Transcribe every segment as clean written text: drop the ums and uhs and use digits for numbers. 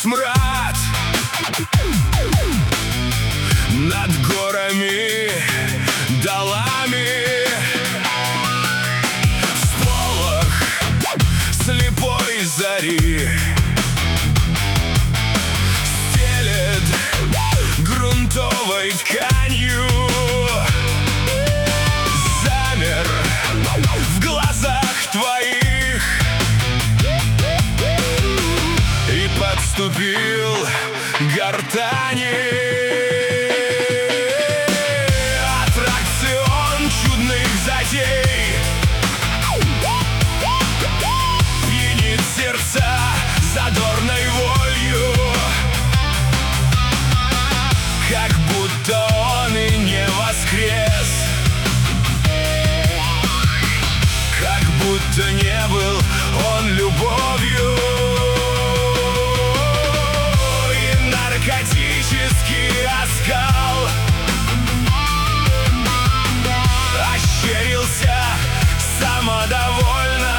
смрад над горами, долами. Всполох слепой зари стелет грунтовой тканью. Замер в глазах твоих и подступил к гортани. Аттракцион чудных затей пьянит сердца задорной волью, как будто он и не воскрес, как будто не был он любовью. И наркотический оскал ощерился самодовольно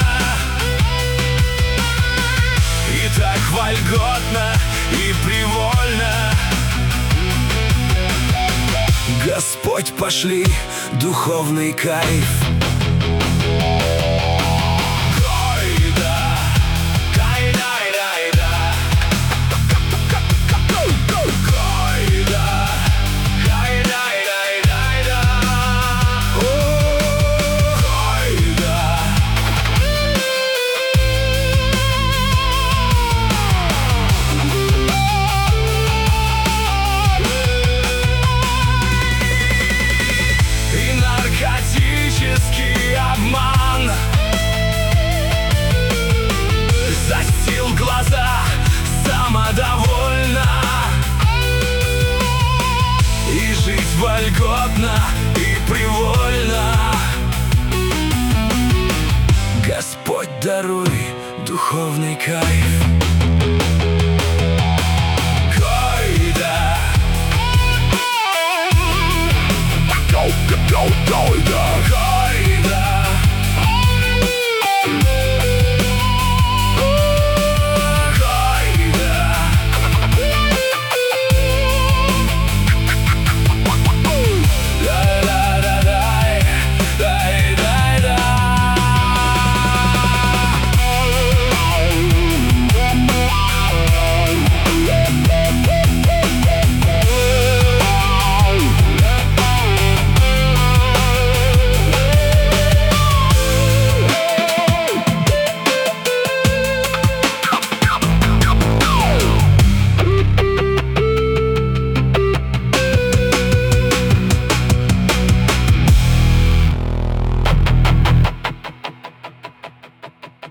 и так вольготно и привольно. Господь, пошли духовный кайф. Наркотический обман застил глаза самодовольно, и жить вольготно и привольно. Господь, даруй духовный кайф. Go, go, go, go, go.